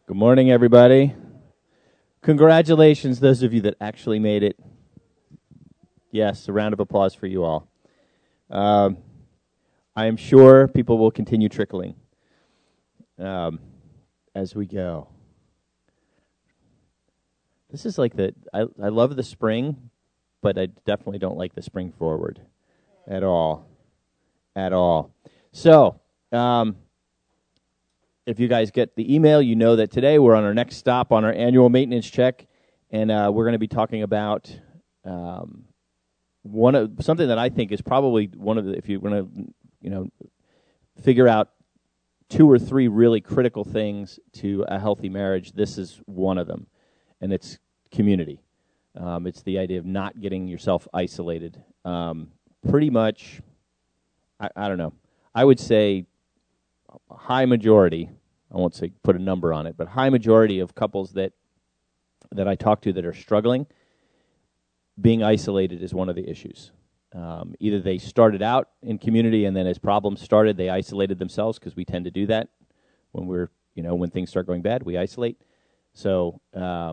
Good morning, everybody. Congratulations, those of you that actually made it. Yes, a round of applause for you all. I am sure people will continue trickling as we go. This is like I love the spring, but I definitely don't like the spring forward at all. At all. So, if you guys get the email, you know that today we're on our next stop on our annual maintenance check, and we're going to be talking about something that I think is probably one of the, if you want to, figure out 2 or 3 really critical things to a healthy marriage, this is one of them, and it's community. It's the idea of not getting yourself isolated. Pretty much, I don't know, I would say a high majority, I won't say put a number on it, but high majority of couples that I talk to that are struggling, being isolated is one of the issues. Either they started out in community and then as problems started, they isolated themselves, because we tend to do that when when things start going bad, we isolate. So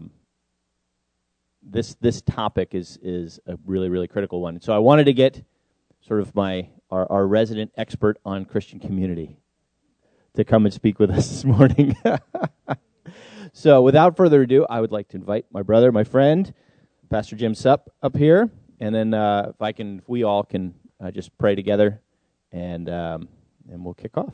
this topic is a really, really critical one. So I wanted to get sort of our resident expert on Christian community to come and speak with us this morning. So without further ado, I would like to invite my brother, my friend, Pastor Jim Supp, up here, and then if we all can just pray together, and we'll kick off.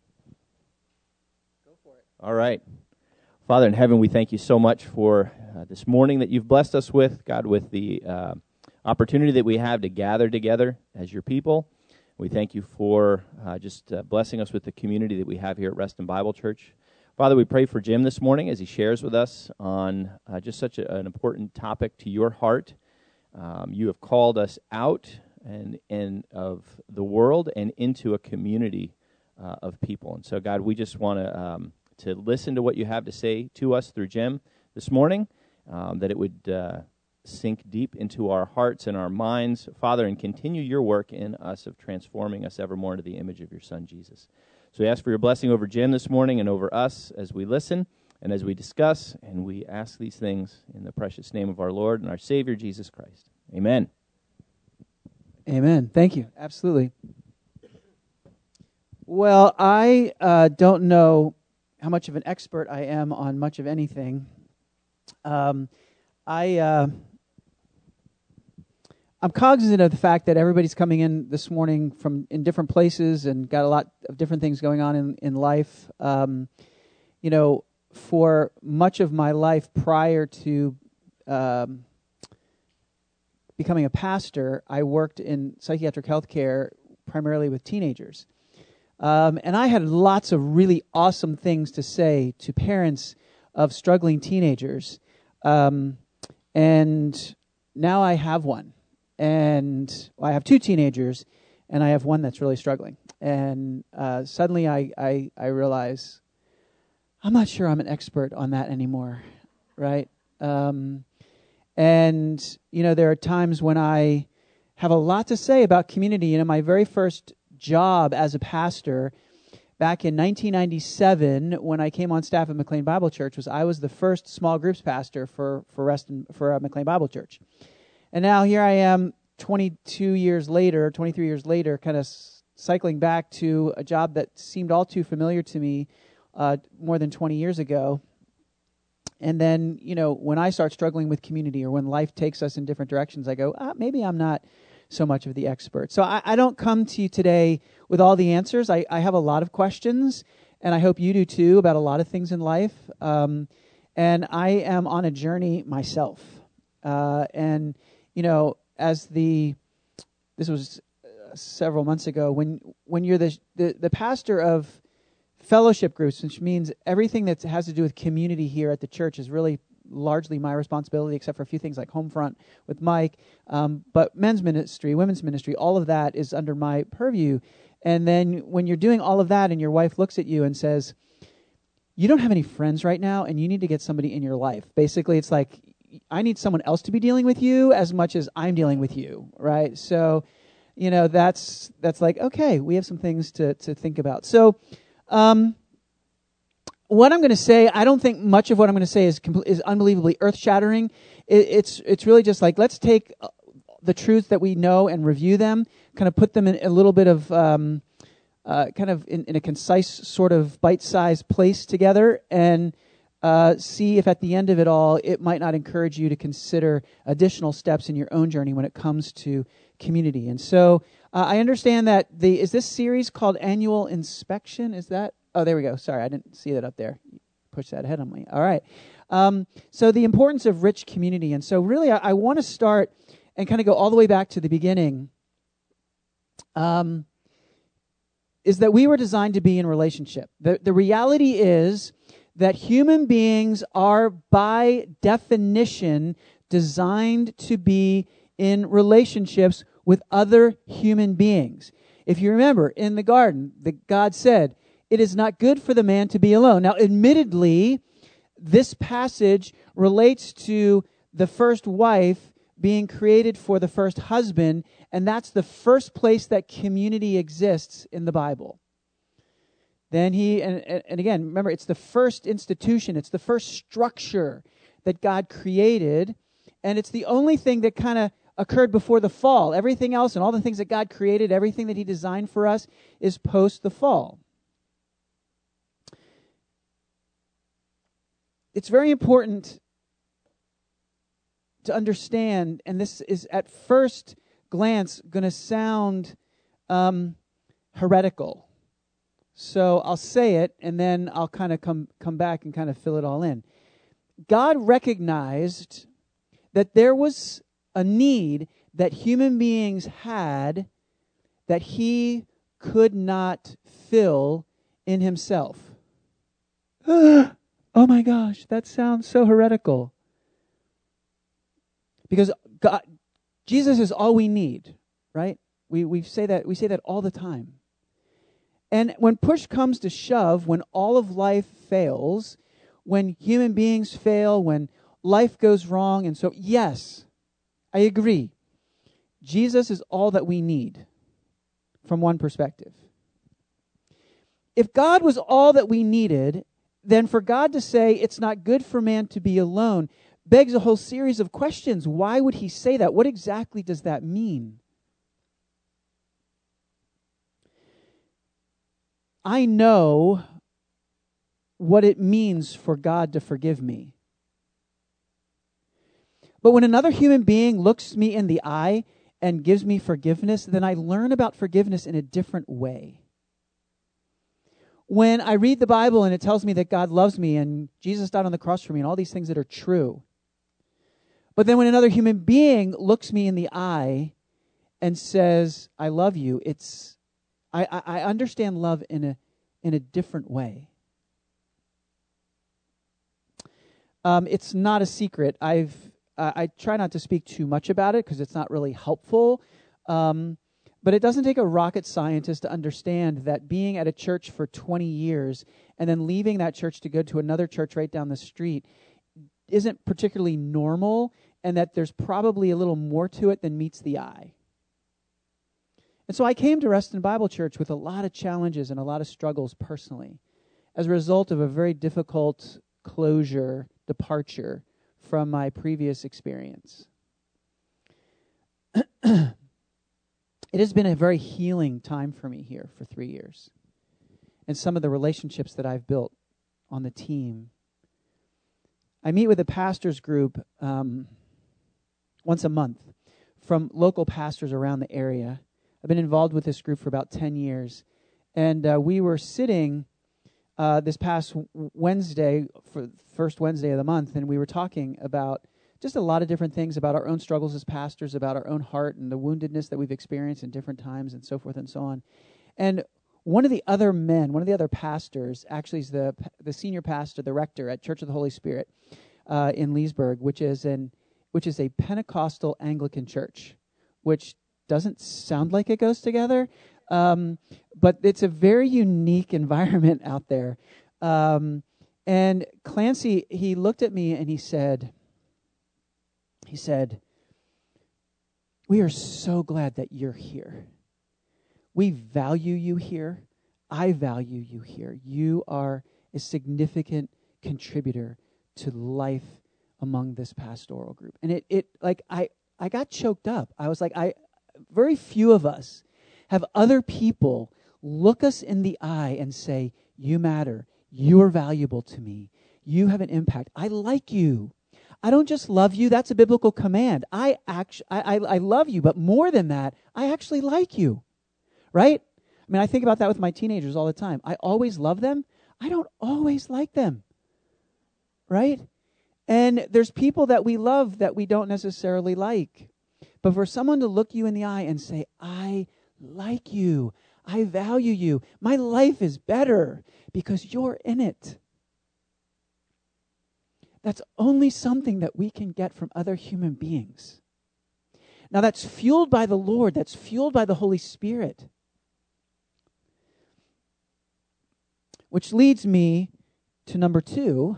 Go for it. All right. Father in heaven, we thank you so much for this morning that you've blessed us with, God, with the opportunity that we have to gather together as your people. We thank you for just blessing us with the community that we have here at Reston Bible Church. Father, we pray for Jim this morning as he shares with us on just such an important topic to your heart. You have called us out and of the world and into a community of people. And so, God, we just want to listen to what you have to say to us through Jim this morning, that it would sink deep into our hearts and our minds, Father, and continue your work in us of transforming us ever more into the image of your Son, Jesus. So we ask for your blessing over Jim this morning and over us as we listen and as we discuss, and we ask these things in the precious name of our Lord and our Savior, Jesus Christ. Amen. Amen. Thank you. Absolutely. Well, I don't know how much of an expert I am on much of anything. I'm cognizant of the fact that everybody's coming in this morning from in different places and got a lot of different things going on in life. For much of my life prior to becoming a pastor, I worked in psychiatric health care primarily with teenagers. And I had lots of really awesome things to say to parents of struggling teenagers. And now I have one. And I have 2 teenagers, and I have one that's really struggling. And suddenly I realize I'm not sure I'm an expert on that anymore, right? And, there are times when I have a lot to say about community. My very first job as a pastor back in 1997, when I came on staff at McLean Bible Church, I was the first small groups pastor for McLean Bible Church. And now here I am 23 years later, kind of cycling back to a job that seemed all too familiar to me more than 20 years ago. And then, when I start struggling with community or when life takes us in different directions, I go, maybe I'm not so much of the expert. So I don't come to you today with all the answers. I have a lot of questions, and I hope you do too, about a lot of things in life. And I am on a journey myself. This was several months ago, when you're the pastor of fellowship groups, which means everything that has to do with community here at the church is really largely my responsibility, except for a few things like Homefront with Mike. But men's ministry, women's ministry, all of that is under my purview. And then when you're doing all of that and your wife looks at you and says, you don't have any friends right now and you need to get somebody in your life. Basically, it's like, I need someone else to be dealing with you as much as I'm dealing with you, right? So, that's like, okay, we have some things to think about. So, what I'm going to say, I don't think much of what I'm going to say is unbelievably earth-shattering. It's really just like, let's take the truths that we know and review them, kind of put them in a little bit of kind of in a concise sort of bite-sized place together, and see if at the end of it all, it might not encourage you to consider additional steps in your own journey when it comes to community. And so I understand that is this series called Annual Inspection? Is that? Oh, there we go. Sorry, I didn't see that up there. Push that ahead on me. All right. So the importance of rich community. And so really I want to start and kind of go all the way back to the beginning. Is that we were designed to be in relationship. The reality is that human beings are by definition designed to be in relationships with other human beings. If you remember, in the garden, God said, "It is not good for the man to be alone." Now, admittedly, this passage relates to the first wife being created for the first husband, and that's the first place that community exists in the Bible. Then and again, remember, it's the first institution, it's the first structure that God created, and it's the only thing that kind of occurred before the fall. Everything else and all the things that God created, everything that He designed for us is post the fall. It's very important to understand, and this is at first glance going to sound heretical. So I'll say it, and then I'll kind of come back and kind of fill it all in. God recognized that there was a need that human beings had that He could not fill in Himself. Oh my gosh, that sounds so heretical. Because God, Jesus is all we need, right? We say that all the time. And when push comes to shove, when all of life fails, when human beings fail, when life goes wrong, and so yes, I agree. Jesus is all that we need from one perspective. If God was all that we needed, then for God to say it's not good for man to be alone begs a whole series of questions. Why would He say that? What exactly does that mean? I know what it means for God to forgive me. But when another human being looks me in the eye and gives me forgiveness, then I learn about forgiveness in a different way. When I read the Bible and it tells me that God loves me and Jesus died on the cross for me and all these things that are true, but then when another human being looks me in the eye and says, "I love you," I understand love in a different way. It's not a secret. I try not to speak too much about it because it's not really helpful. But it doesn't take a rocket scientist to understand that being at a church for 20 years and then leaving that church to go to another church right down the street isn't particularly normal, and that there's probably a little more to it than meets the eye. And so I came to Reston Bible Church with a lot of challenges and a lot of struggles personally as a result of a very difficult departure from my previous experience. It has been a very healing time for me here for 3 years. And some of the relationships that I've built on the team. I meet with a pastors group once a month from local pastors around the area. I've been involved with this group for about 10 years. And we were sitting this past Wednesday, for the first Wednesday of the month, and we were talking about just a lot of different things about our own struggles as pastors, about our own heart and the woundedness that we've experienced in different times and so forth and so on. And one of the other pastors, actually is the senior pastor, the rector at Church of the Holy Spirit in Leesburg, which is a Pentecostal Anglican church, which doesn't sound like it goes together, but it's a very unique environment out there. And Clancy, he looked at me and he said, "We are so glad that you're here. We value you here. I value you here. You are a significant contributor to life among this pastoral group. And I got choked up. I was like, very few of us have other people look us in the eye and say, you matter. You are valuable to me. You have an impact. I like you. I don't just love you. That's a biblical command. I love you, but more than that, I actually like you, right? I mean, I think about that with my teenagers all the time. I always love them. I don't always like them, right? And there's people that we love that we don't necessarily like. But for someone to look you in the eye and say, I like you, I value you, my life is better because you're in it. That's only something that we can get from other human beings. Now that's fueled by the Lord, that's fueled by the Holy Spirit. Which leads me to number 2,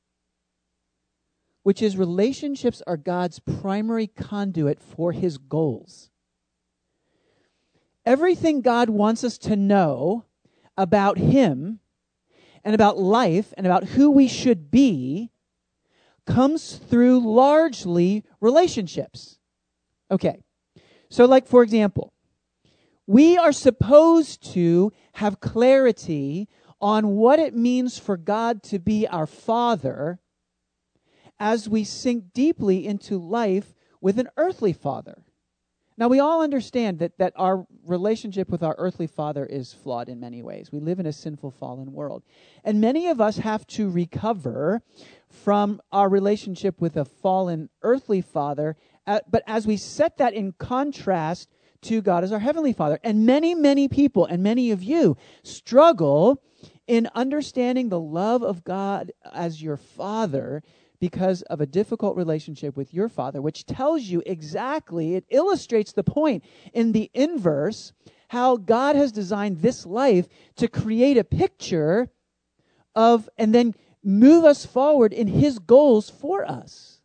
which is relationships are God's primary conduit for his goals. Everything God wants us to know about him and about life and about who we should be comes through largely relationships. Okay, so like for example, we are supposed to have clarity on what it means for God to be our Father as we sink deeply into life with an earthly father. Now, we all understand that our relationship with our earthly father is flawed in many ways. We live in a sinful, fallen world. And many of us have to recover from our relationship with a fallen earthly father, but as we set that in contrast to God as our heavenly Father. And many, many people, and many of you, struggle in understanding the love of God as your Father because of a difficult relationship with your father, which tells you exactly, it illustrates the point in the inverse, how God has designed this life to create a picture of, and then move us forward in his goals for us.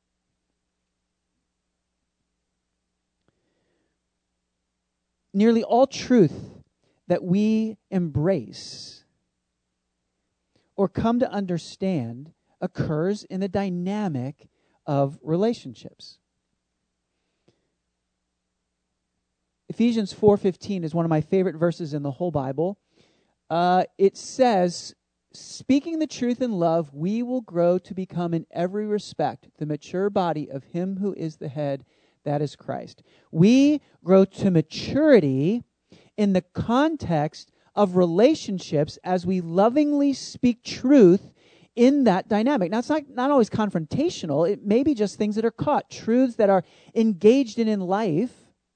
Nearly all truth that we embrace or come to understand occurs in the dynamic of relationships. Ephesians 4:15 is one of my favorite verses in the whole Bible. It says, speaking the truth in love, we will grow to become in every respect the mature body of him who is the head, that is Christ. We grow to maturity in the context of relationships as we lovingly speak truth in that dynamic. Now, it's not always confrontational. It may be just things that are caught, truths that are engaged in life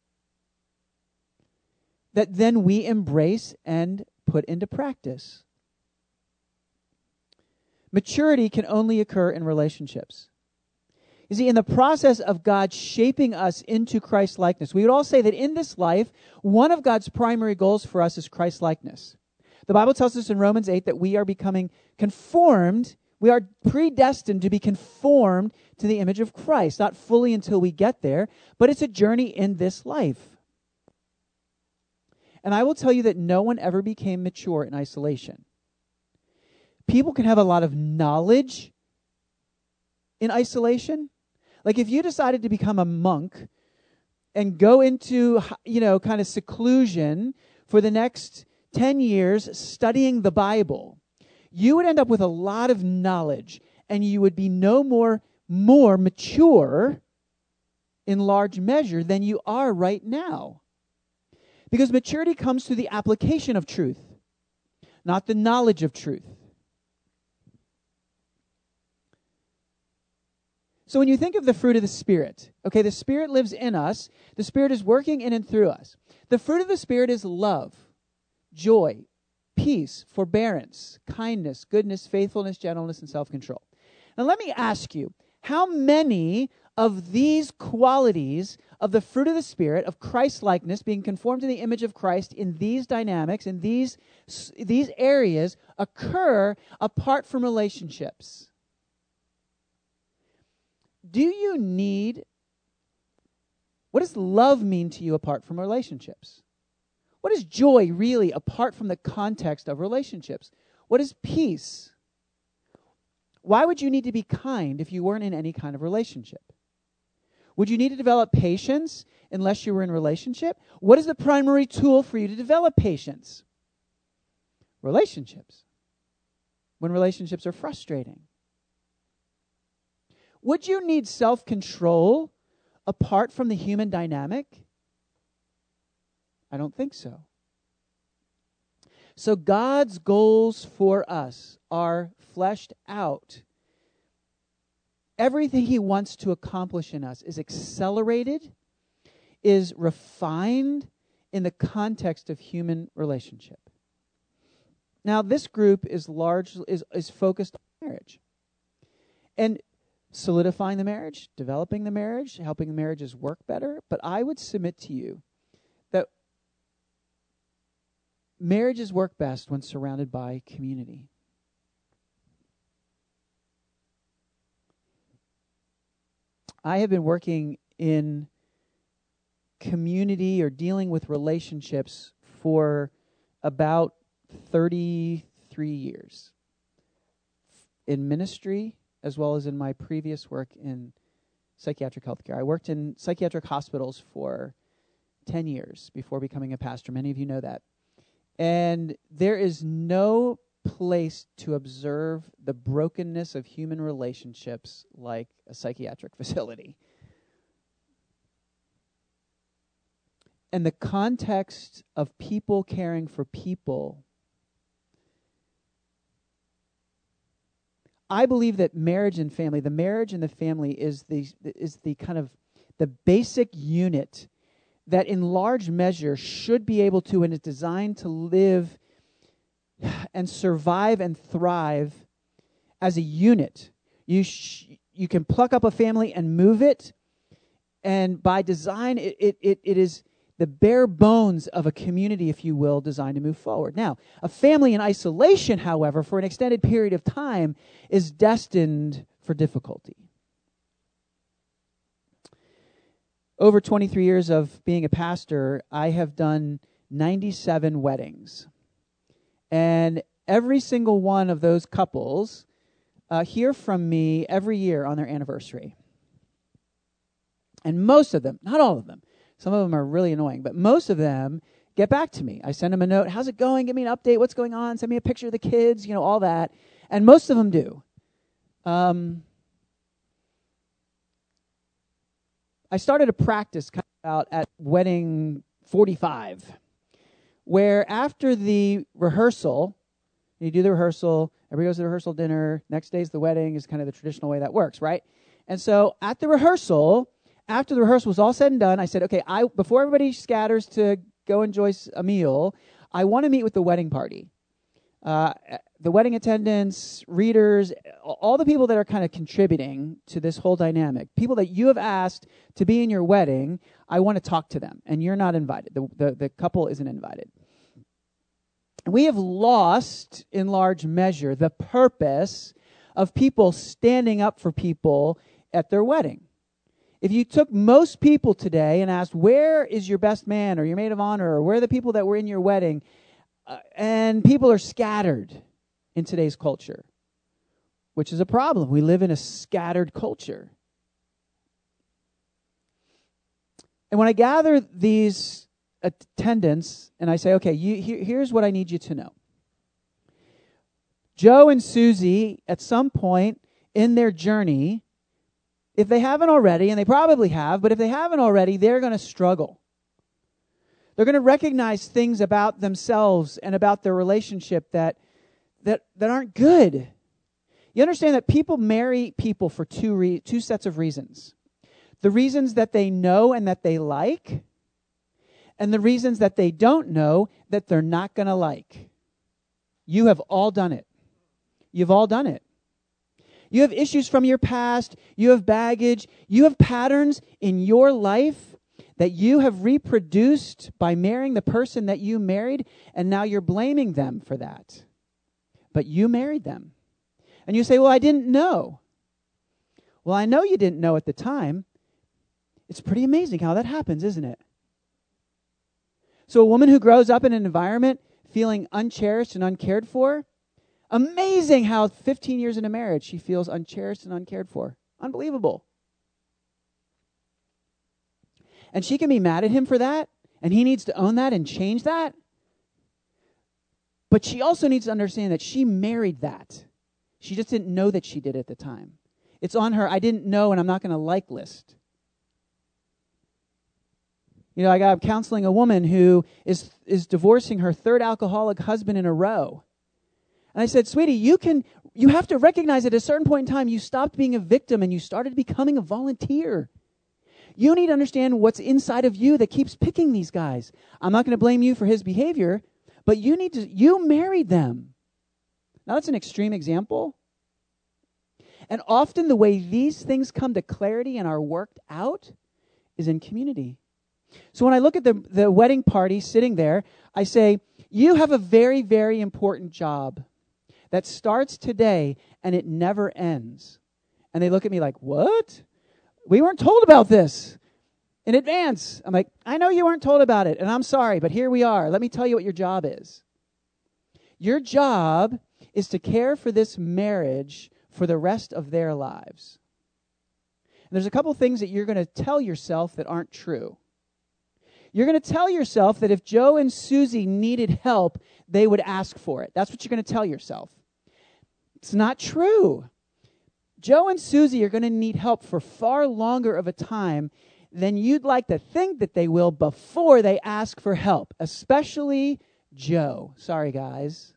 that then we embrace and put into practice. Maturity can only occur in relationships. You see, in the process of God shaping us into Christ-likeness, we would all say that in this life, one of God's primary goals for us is Christ-likeness. The Bible tells us in Romans 8 that we are becoming conformed, we are predestined to be conformed to the image of Christ, not fully until we get there, but it's a journey in this life. And I will tell you that no one ever became mature in isolation. People can have a lot of knowledge in isolation. Like if you decided to become a monk and go into, kind of seclusion for the next 10 years studying the Bible, you would end up with a lot of knowledge and you would be no more mature in large measure than you are right now. Because maturity comes through the application of truth, not the knowledge of truth. So when you think of the fruit of the Spirit, okay, the Spirit lives in us. The Spirit is working in and through us. The fruit of the Spirit is love, joy, peace, forbearance, kindness, goodness, faithfulness, gentleness, and self-control. Now let me ask you, how many of these qualities of the fruit of the Spirit, of Christ-likeness, being conformed to the image of Christ in these dynamics, in these areas, occur apart from relationships? What does love mean to you apart from relationships? What is joy really apart from the context of relationships? What is peace? Why would you need to be kind if you weren't in any kind of relationship? Would you need to develop patience unless you were in a relationship? What is the primary tool for you to develop patience? Relationships. When relationships are frustrating. Would you need self-control apart from the human dynamic? I don't think so. So God's goals for us are fleshed out. Everything he wants to accomplish in us is accelerated, is refined in the context of human relationship. Now, this group is focused on marriage. And solidifying the marriage, developing the marriage, helping the marriages work better. But I would submit to you that marriages work best when surrounded by community. I have been working in community or dealing with relationships for about 33 years. In ministry, as well as in my previous work in psychiatric healthcare. I worked in psychiatric hospitals for 10 years before becoming a pastor. Many of you know that. And there is no place to observe the brokenness of human relationships like a psychiatric facility. And the context of people caring for people, I believe that marriage and family, the marriage and the family is the kind of the basic unit that in large measure should be able to and is designed to live and survive and thrive as a unit. You can pluck up a family and move it, and by design it is the bare bones of a community, if you will, designed to move forward. Now, a family in isolation, however, for an extended period of time is destined for difficulty. Over 23 years of being a pastor, I have done 97 weddings. And every single one of those couples hear from me every year on their anniversary. And most of them, not all of them, some of them are really annoying, but most of them get back to me. I send them a note, how's it going? Give me an update, what's going on? Send me a picture of the kids, all that. And most of them do. I started a practice kind of out at wedding 45, where after the rehearsal, you do the rehearsal, everybody goes to the rehearsal dinner, next day's the wedding is kind of the traditional way that works, right? And so at the rehearsal, after the rehearsal was all said and done, I said, okay, before everybody scatters to go enjoy a meal, I want to meet with the wedding party. The wedding attendants, readers, all the people that are kind of contributing to this whole dynamic, people that you have asked to be in your wedding, I want to talk to them, and you're not invited. The couple isn't invited. We have lost, in large measure, the purpose of people standing up for people at their wedding. If you took most people today and asked, where is your best man or your maid of honor, or where are the people that were in your wedding, and people are scattered in today's culture, which is a problem. We live in a scattered culture. And when I gather these attendants and I say, okay, here's what I need you to know. Joe and Susie, at some point in their journey, if they haven't already, and they probably have, but if they haven't already, they're going to struggle. They're going to recognize things about themselves and about their relationship that aren't good. You understand that people marry people for two sets of reasons. The reasons that they know and that they like, and the reasons that they don't know that they're not going to like. You have all done it. You've all done it. You have issues from your past. You have baggage. You have patterns in your life that you have reproduced by marrying the person that you married, and now you're blaming them for that. But you married them. And you say, well, I didn't know. Well, I know you didn't know at the time. It's pretty amazing how that happens, isn't it? So a woman who grows up in an environment feeling uncherished and uncared for, Amazing how 15 years into marriage, she feels uncherished and uncared for. Unbelievable. And she can be mad at him for that, and he needs to own that and change that. But she also needs to understand that she married that. She just didn't know that she did at the time. It's on her I didn't know and I'm not going to like list. You know, I got counseling a woman who is divorcing her third alcoholic husband in a row. And I said, sweetie, you have to recognize at a certain point in time you stopped being a victim and you started becoming a volunteer. You need to understand what's inside of you that keeps picking these guys. I'm not going to blame you for his behavior, but you married them. Now that's an extreme example. And often the way these things come to clarity and are worked out is in community. So when I look at the wedding party sitting there, I say, you have a very, very important job that starts today and it never ends. And they look at me like, what? We weren't told about this in advance. I'm like, I know you weren't told about it, and I'm sorry, but here we are. Let me tell you what your job is. Your job is to care for this marriage for the rest of their lives. And there's a couple things that you're going to tell yourself that aren't true. You're going to tell yourself that if Joe and Susie needed help, they would ask for it. That's what you're going to tell yourself. It's not true. Joe and Susie are going to need help for far longer of a time than you'd like to think that they will before they ask for help, especially Joe. Sorry, guys.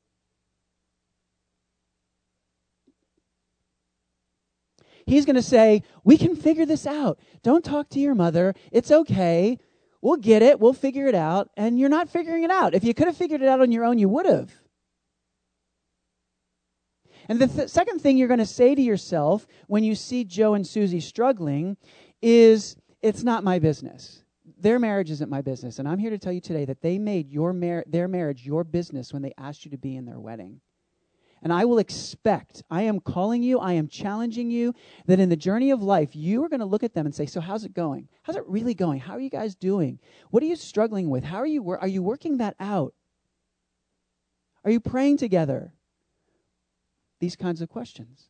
He's going to say, we can figure this out. Don't talk to your mother. It's okay. We'll get it. We'll figure it out. And you're not figuring it out. If you could have figured it out on your own, you would have. And the second thing you're going to say to yourself when you see Joe and Susie struggling is, it's not my business. Their marriage isn't my business. And I'm here to tell you today that they made their marriage your business when they asked you to be in their wedding. And I will expect, I am calling you, I am challenging you, that in the journey of life, you are going to look at them and say, so how's it going? How's it really going? How are you guys doing? What are you struggling with? Are you working that out? Are you praying together? These kinds of questions.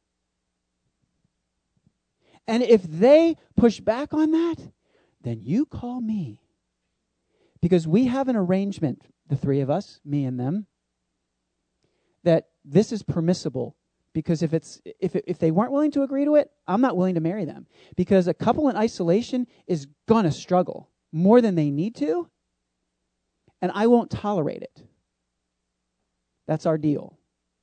And if they push back on that, then you call me. Because we have an arrangement, the three of us, me and them, that this is permissible. Because if they weren't willing to agree to it, I'm not willing to marry them. Because a couple in isolation is going to struggle more than they need to, and I won't tolerate it. That's our deal.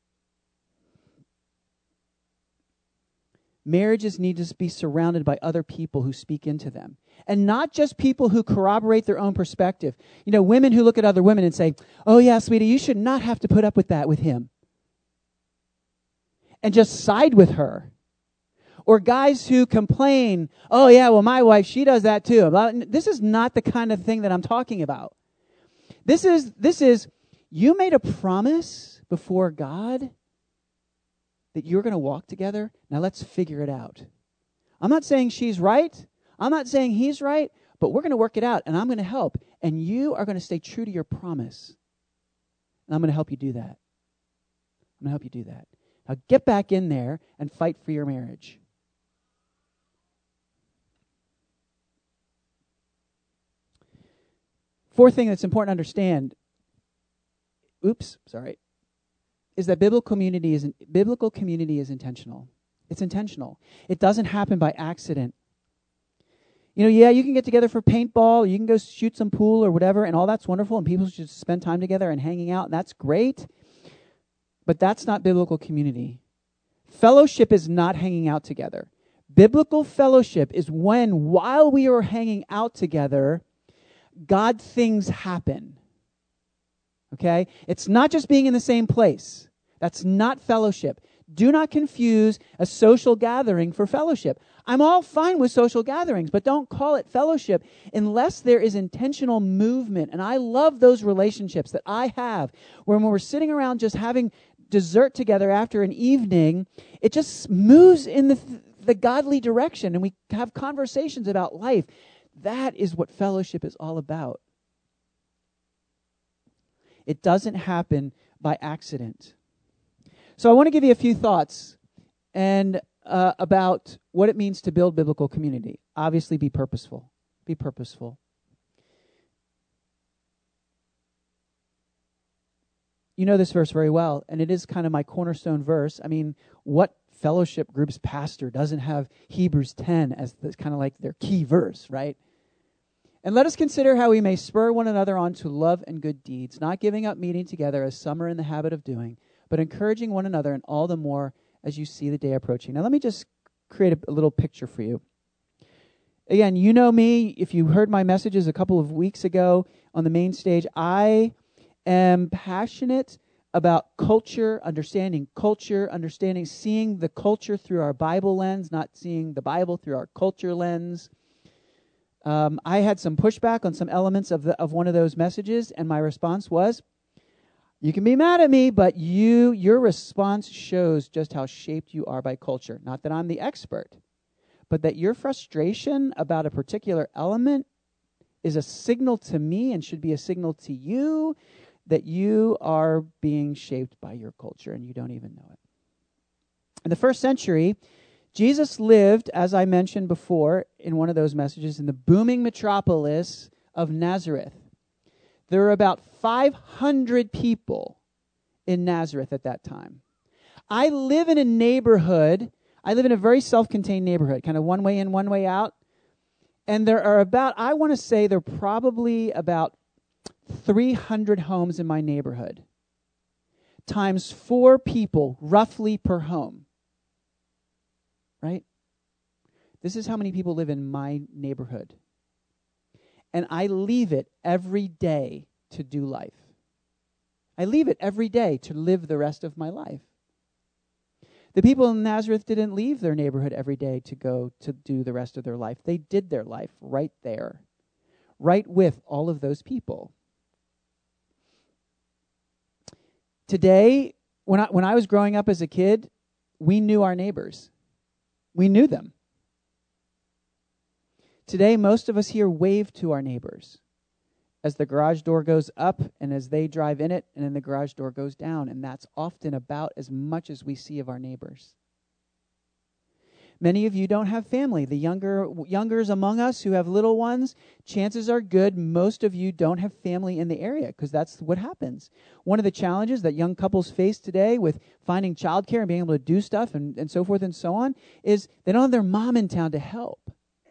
Marriages need to be surrounded by other people who speak into them. And not just people who corroborate their own perspective. You know, women who look at other women and say, oh yeah, sweetie, you should not have to put up with that with him. And just side with her. Or guys who complain, oh yeah, well my wife, she does that too. This is not the kind of thing that I'm talking about. This is, you made a promise before God that you're going to walk together. Now let's figure it out. I'm not saying she's right. I'm not saying he's right, but we're going to work it out, and I'm going to help. And you are going to stay true to your promise. And I'm going to help you do that. I'm going to help you do that. Now get back in there and fight for your marriage. Fourth thing that's important to understand, is that biblical community is intentional. It's intentional. It doesn't happen by accident. You know, yeah, you can get together for paintball, you can go shoot some pool or whatever, and all that's wonderful, and people should spend time together and hanging out, and that's great. But that's not biblical community. Fellowship is not hanging out together. Biblical fellowship is when, while we are hanging out together, God things happen. Okay? It's not just being in the same place. That's not fellowship. Do not confuse a social gathering for fellowship. I'm all fine with social gatherings, but don't call it fellowship unless there is intentional movement. And I love those relationships that I have where when we're sitting around just having dessert together after an evening, it just moves in the godly direction and we have conversations about life. That is what fellowship is all about. It doesn't happen by accident. So I want to give you a few thoughts and about what it means to build biblical community. Obviously, be purposeful. Be purposeful. You know this verse very well, and it is kind of my cornerstone verse. I mean, what fellowship group's pastor doesn't have Hebrews 10 as kind of like their key verse, right? And let us consider how we may spur one another on to love and good deeds, not giving up meeting together as some are in the habit of doing, but encouraging one another, and all the more as you see the day approaching. Now, let me just create a little picture for you. Again, you know me. If you heard my messages a couple of weeks ago on the main stage, I am passionate about culture, understanding, seeing the culture through our Bible lens, not seeing the Bible through our culture lens. I had some pushback on some elements of one of those messages, and my response was, you can be mad at me, but your response shows just how shaped you are by culture. Not that I'm the expert, but that your frustration about a particular element is a signal to me and should be a signal to you that you are being shaped by your culture and you don't even know it. In the first century, Jesus lived, as I mentioned before in one of those messages, in the booming metropolis of Nazareth. There were about 500 people in Nazareth at that time. I live in a very self-contained neighborhood, kind of one way in, one way out. And there are probably about 300 homes in my neighborhood, times 4 people roughly per home. Right? This is how many people live in my neighborhood. And I leave it every day to do life. I leave it every day to live the rest of my life. The people in Nazareth didn't leave their neighborhood every day to go to do the rest of their life. They did their life right there, right with all of those people. Today, when I was growing up as a kid, we knew our neighbors. We knew them. Today, most of us here wave to our neighbors as the garage door goes up and as they drive in it, and then the garage door goes down. And that's often about as much as we see of our neighbors. Many of you don't have family. The youngers among us who have little ones, chances are good most of you don't have family in the area, because that's what happens. One of the challenges that young couples face today with finding childcare and being able to do stuff and so forth and so on is they don't have their mom in town to help.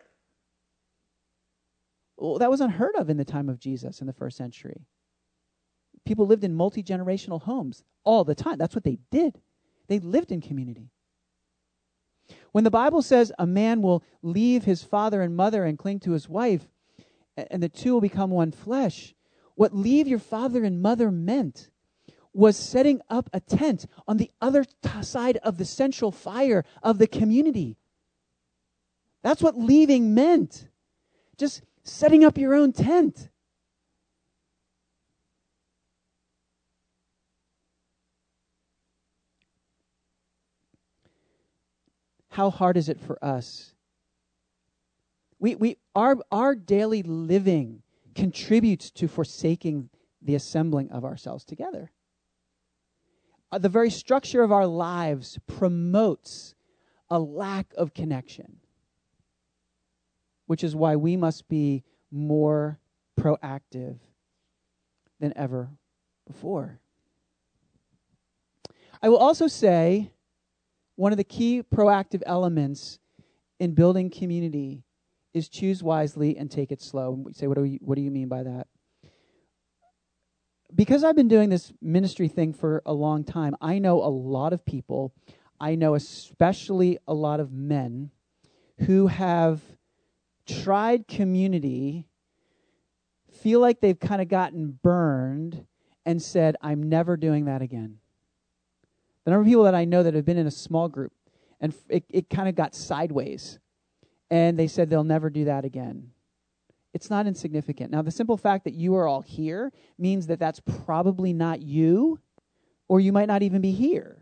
Well, that was unheard of in the time of Jesus in the first century. People lived in multi-generational homes all the time. That's what they did. They lived in community. When the Bible says a man will leave his father and mother and cling to his wife, and the two will become one flesh, what leave your father and mother meant was setting up a tent on the other side of the central fire of the community. That's what leaving meant. Just setting up your own tent. How hard is it for us? Our daily living contributes to forsaking the assembling of ourselves together. The very structure of our lives promotes a lack of connection, which is why we must be more proactive than ever before. I will also say one of the key proactive elements in building community is choose wisely and take it slow. And we say, what do you mean by that? Because I've been doing this ministry thing for a long time, I know a lot of people, I know especially a lot of men who have tried community, feel like they've kind of gotten burned, and said, I'm never doing that again. The number of people that I know that have been in a small group, and it kind of got sideways, and they said they'll never do that again. It's not insignificant. Now, the simple fact that you are all here means that that's probably not you, or you might not even be here.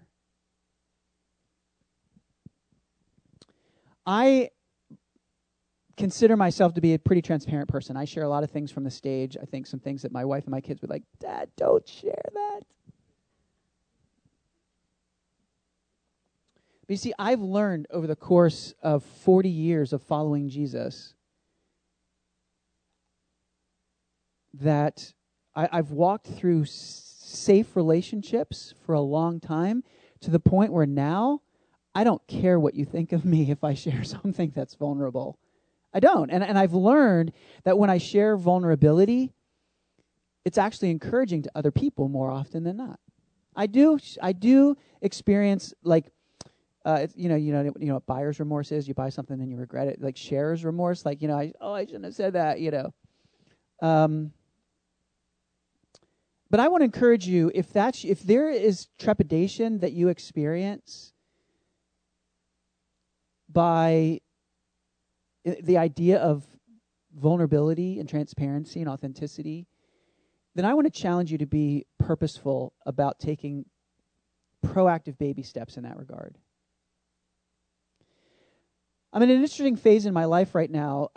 I consider myself to be a pretty transparent person. I share a lot of things from the stage. I think some things that my wife and my kids would like, Dad, don't share that. But you see, I've learned over the course of 40 years of following Jesus that I've walked through safe relationships for a long time to the point where now I don't care what you think of me if I share something that's vulnerable. I don't. And I've learned that when I share vulnerability, it's actually encouraging to other people more often than not. I do experience like, you know what buyer's remorse is. You buy something and you regret it. Like sharer's remorse. Like, I shouldn't have said that. But I want to encourage you, if there is trepidation that you experience by the idea of vulnerability and transparency and authenticity, then I want to challenge you to be purposeful about taking proactive baby steps in that regard. I'm in an interesting phase in my life right now.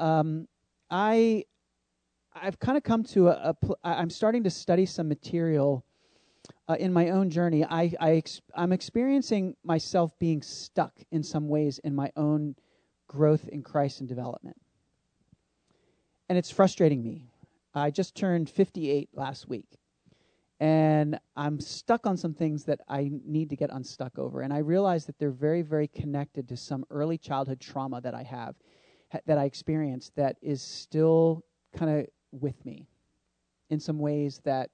I've kind of come to I'm starting to study some material in my own journey. I'm experiencing myself being stuck in some ways in my own growth in Christ and development. And it's frustrating me. I just turned 58 last week. And I'm stuck on some things that I need to get unstuck over. And I realize that they're very, very connected to some early childhood trauma that I have, that I experienced, that is still kind of with me in some ways that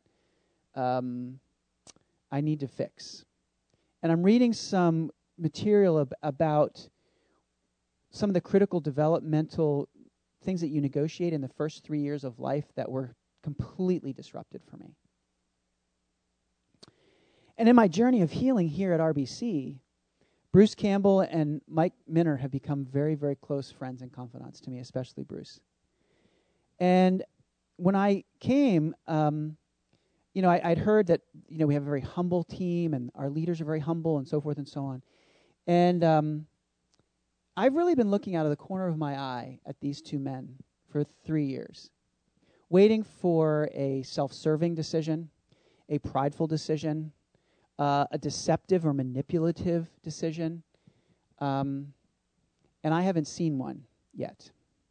I need to fix. And I'm reading some material about some of the critical developmental things that you negotiate in the first 3 years of life that were completely disrupted for me. And in my journey of healing here at RBC, Bruce Campbell and Mike Minner have become very, very close friends and confidants to me, especially Bruce. And when I came, I'd heard that, we have a very humble team and our leaders are very humble and so forth and so on. And I've really been looking out of the corner of my eye at these two men for 3 years, waiting for a self-serving decision, a prideful decision, a deceptive or manipulative decision, and I haven't seen one yet.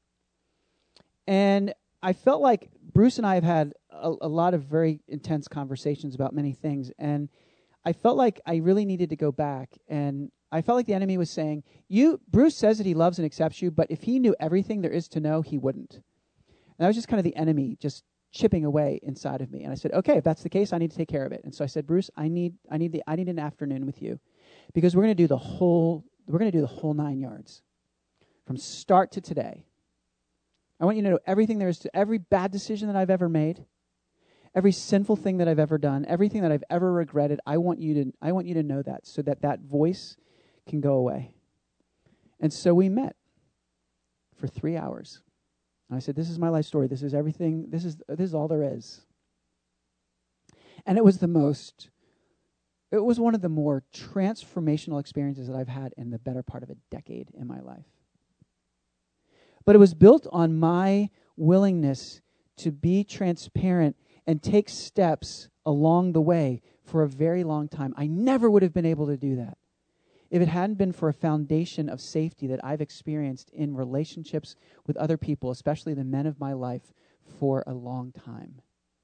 And I felt like Bruce and I have had a lot of very intense conversations about many things, and I felt like I really needed to go back, and I felt like the enemy was saying, Bruce says that he loves and accepts you, but if he knew everything there is to know, he wouldn't. And that was just kind of the enemy just chipping away inside of me. And I said, okay, if that's the case, I need to take care of it. And so I said, Bruce, I need an afternoon with you, because we're going to do the whole 9 yards from start to today. I want you to know everything there is to every bad decision that I've ever made, every sinful thing that I've ever done, everything that I've ever regretted. I want you to know that, so that voice can go away. And so we met for 3 hours. And I said, this is my life story. This is everything. This is all there is. And it was one of the more transformational experiences that I've had in the better part of a decade in my life. But it was built on my willingness to be transparent and take steps along the way for a very long time. I never would have been able to do that if it hadn't been for a foundation of safety that I've experienced in relationships with other people, especially the men of my life, for a long time.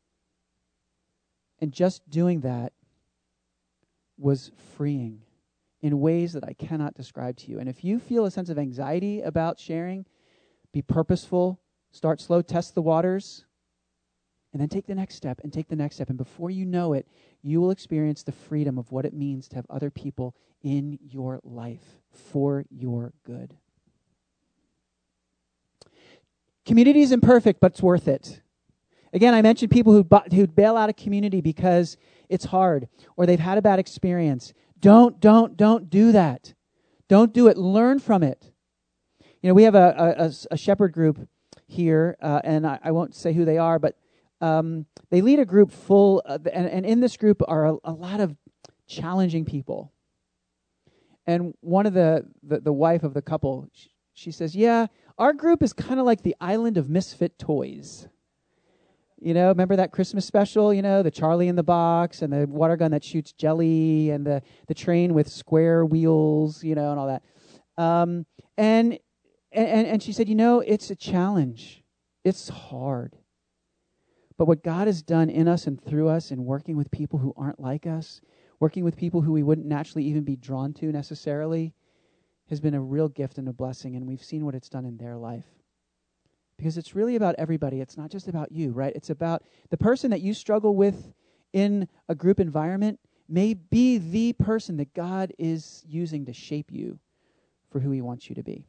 And just doing that was freeing in ways that I cannot describe to you. And if you feel a sense of anxiety about sharing, be purposeful, start slow, test the waters, and then take the next step and take the next step. And before you know it, you will experience the freedom of what it means to have other people in your life for your good. Community is imperfect, but it's worth it. Again, I mentioned people who bail out of community because it's hard or they've had a bad experience. Don't do that. Don't do it. Learn from it. We have a shepherd group here, and I won't say who they are, but they lead a group full of, and in this group are a lot of challenging people. And one of the wife of the couple, she says, yeah, our group is kind of like the island of misfit toys. You know, remember that Christmas special, you know, the Charlie in the box and the water gun that shoots jelly and the train with square wheels, you know, and all that. And she said, you know, it's a challenge. It's hard. But what God has done in us and through us in working with people who aren't like us, working with people who we wouldn't naturally even be drawn to necessarily, has been a real gift and a blessing, and we've seen what it's done in their life. Because it's really about everybody. It's not just about you, right? It's about the person that you struggle with in a group environment may be the person that God is using to shape you for who he wants you to be.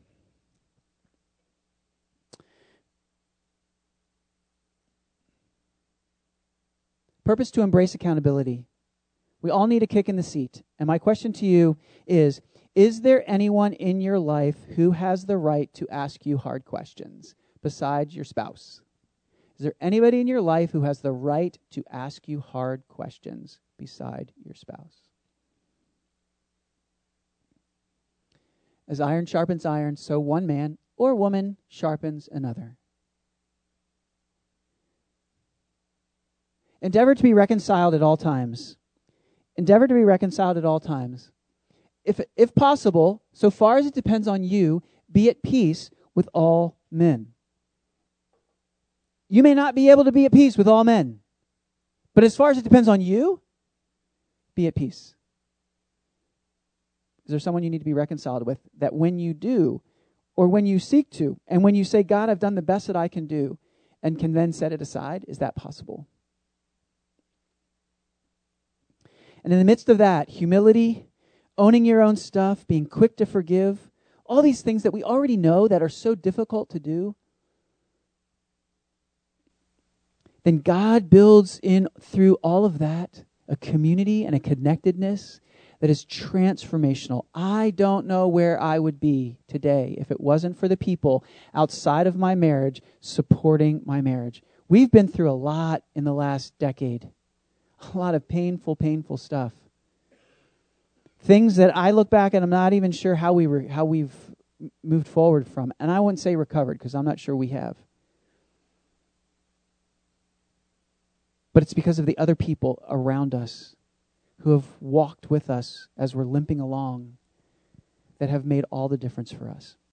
Purpose to embrace accountability. We all need a kick in the seat. And my question to you is there anyone in your life who has the right to ask you hard questions besides your spouse? Is there anybody in your life who has the right to ask you hard questions beside your spouse? As iron sharpens iron, so one man or woman sharpens another. Endeavor to be reconciled at all times. Endeavor to be reconciled at all times. If possible, so far as it depends on you, be at peace with all men. You may not be able to be at peace with all men, but as far as it depends on you, be at peace. Is there someone you need to be reconciled with that when you do, or when you seek to, and when you say, God, I've done the best that I can do, and can then set it aside, is that possible? And in the midst of that, humility, owning your own stuff, being quick to forgive, all these things that we already know that are so difficult to do, then God builds in through all of that a community and a connectedness that is transformational. I don't know where I would be today if it wasn't for the people outside of my marriage supporting my marriage. We've been through a lot in the last decade. A lot of painful, painful stuff. Things that I look back and I'm not even sure how we've moved forward from. And I wouldn't say recovered because I'm not sure we have. But it's because of the other people around us who have walked with us as we're limping along that have made all the difference for us.